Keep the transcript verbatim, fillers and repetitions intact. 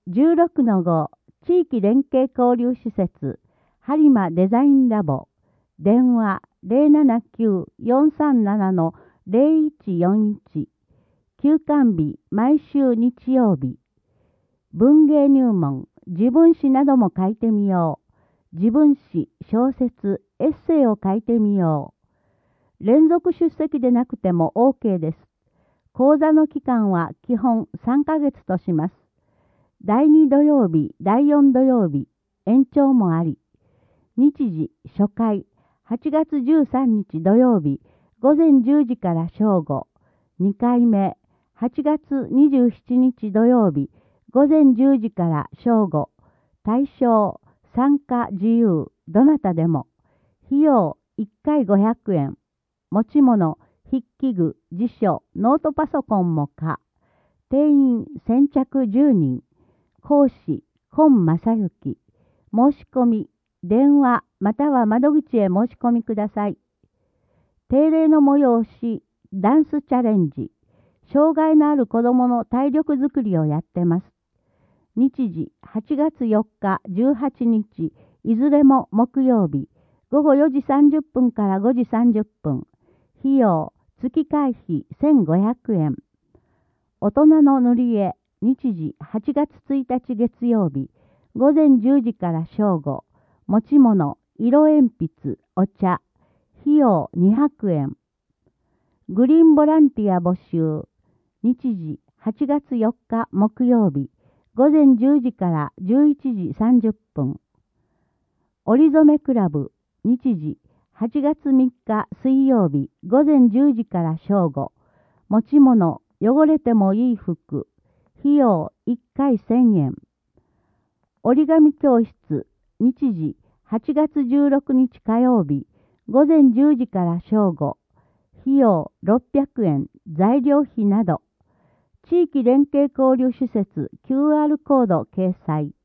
じゅうろくのご地域連携交流施設播磨デザインラボ電話 ゼロななきゅう よんさんなな ゼロいちよんいち休館日毎週日曜日文芸入門自分詩なども書いてみよう自分詩小説エッセイを書いてみよう連続出席でなくても OK です。講座の期間は基本さんかげつとします。だいに土曜日、だいよん土曜日、延長もあり。日時、初回、はちがつじゅうさんにち土曜日、午前じゅうじから正午。にかいめ、はちがつにじゅうしちにち土曜日、午前じゅうじから正午。対象、参加自由、どなたでも。費用、いっかいごひゃくえん。持ち物、筆記具、辞書、ノートパソコンも可。定員先着じゅうにん。講師、今正幸。申し込み、電話または窓口へ申し込みください。定例の催し、ダンスチャレンジ。障害のある子どもの体力づくりをやってます。日時、はちがつよっか、じゅうはちにち、いずれも木曜日、ごごよじさんじゅっぷんからごじさんじゅっぷん。費用、月会費せんごひゃくえん。大人の塗り絵、日時はちがつついたち月曜日、午前じゅうじから正午。持ち物、色鉛筆、お茶。費用にひゃくえん。グリーンボランティア募集。日時はちがつよっか木曜日、午前じゅうじからじゅういちじさんじゅっぷん。織染クラブ。日時はちがつみっか水曜日、午前じゅうじから正午。持ち物、汚れてもいい服。費用いっかいせんえん。折り紙教室。日時はちがつじゅうろくにち火曜日、午前じゅうじから正午。費用ろっぴゃくえん。材料費など。地域連携交流施設 キューアール コード掲載。